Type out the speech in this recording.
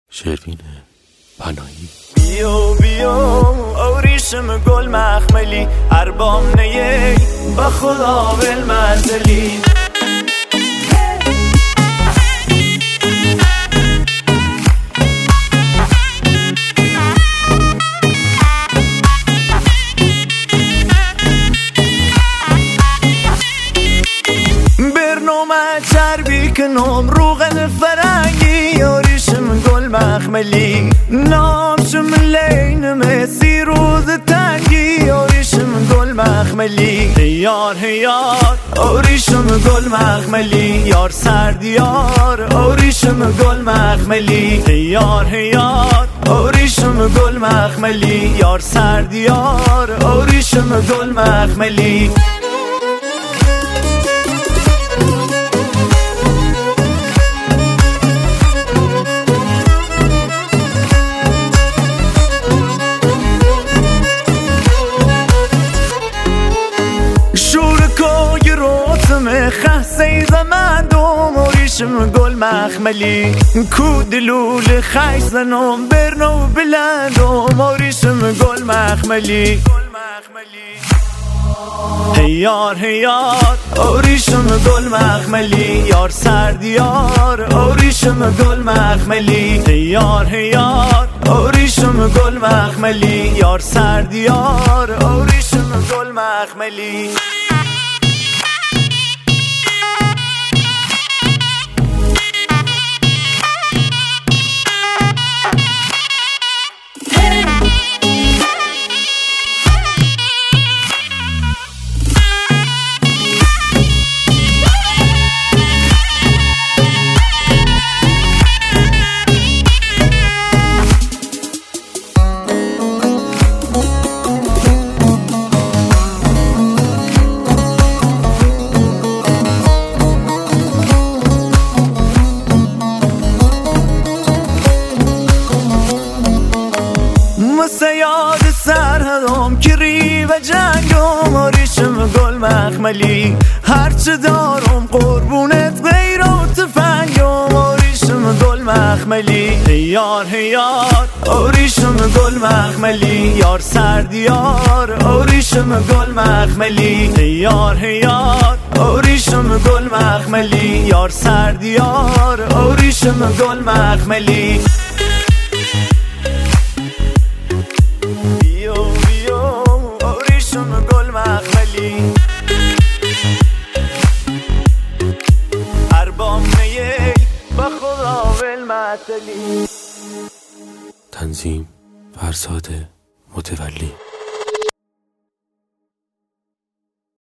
شروین پناهی. بیو بیو اوریشم گل مخملی اربام نیی با خدا بالمنزلی برنامه چربی کنم روغن فرنگی اوریشم گل مخملی نامشم لین مسی روز تنگی اوریشم گل مخملی هیار هیار اوریشم گل مخملی یار سردیار اوریشم گل مخملی هیار هیار اوریشم گل مخملی یار سردیار اوریشم گل مخملی خسته زمان دوم اوریشم گل مخملی کو دلول خیش زنم برنو بلندم اوریشم گل مخملی هیار هیار اوریشم گل مخملی یار سردیار اوریشم گل مخملی هیار هیار اوریشم گل مخملی یار سردیار اوریشم گل مخملی یاد سرهدم کری و جنگم اوریشم گل مخملی هرچه دارم قربونت غیر و تفنگم اوریشم گل مخملی هیار هیار اوریشم گل مخملی یار سردیار اوریشم گل مخملی هیار هیار اوریشم گل مخملی یار سردیار اوریشم گل مخملی گل مخملی اربام نیی با خدا بالمعتلی. تنظیم فرزاد متولی.